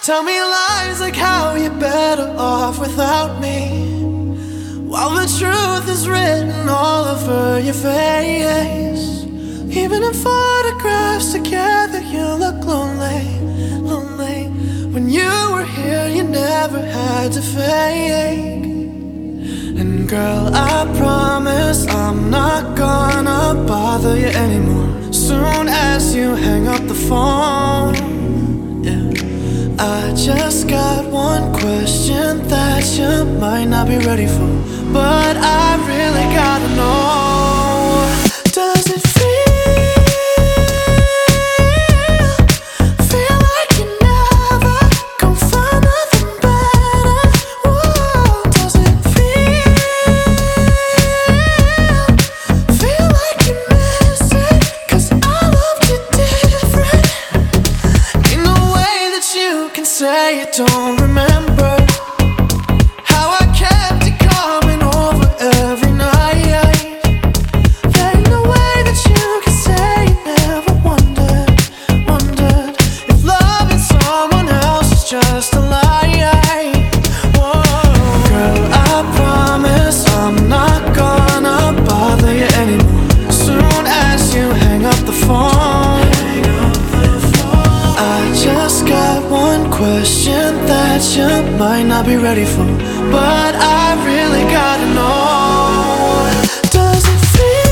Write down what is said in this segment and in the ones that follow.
Tell me lies like how you're better off without me, while the truth is written all over your face. Even in photographs together you look lonely, lonely. When you were here you never had to fake. And girl, I promise I'm not gonna bother you anymore soon as you hang up the phone. Yeah. I just got one question that you might not be ready for, but I really gotta know. Does it feel like you never gon' find nothing better? Whoa, does it feel like you miss it? 'Cause I loved you different. Ain't no way that you can say you don't remember how I kept you coming over every night. There ain't no way that you can say you never wondered if loving someone else is just a lie. Whoa. Girl, I promise I'm not gonna bother you anymore soon as you hang up the phone. I just got one question that you might not be ready for, but I really gotta know. Does it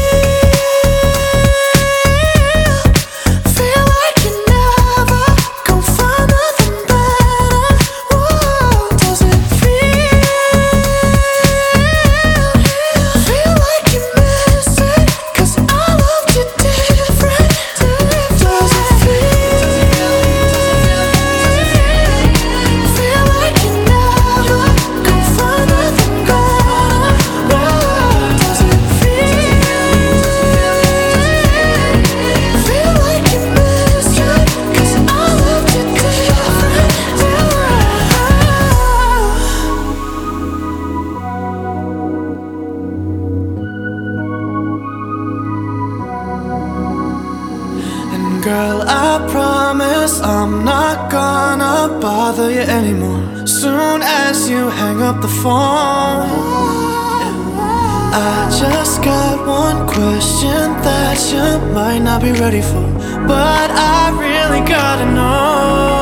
feel like you never gon' find nothing better? Whoa, does it feel like you miss it? 'Cause I loved you different. Does it feel like you never gon' find nothing better? Whoa, does it feel like you miss it? 'Cause I loved you different. And girl, I promise I'm not gonna bother you anymore soon as you hang up the phone. I just got one question that you might not be ready for, but I really gotta know.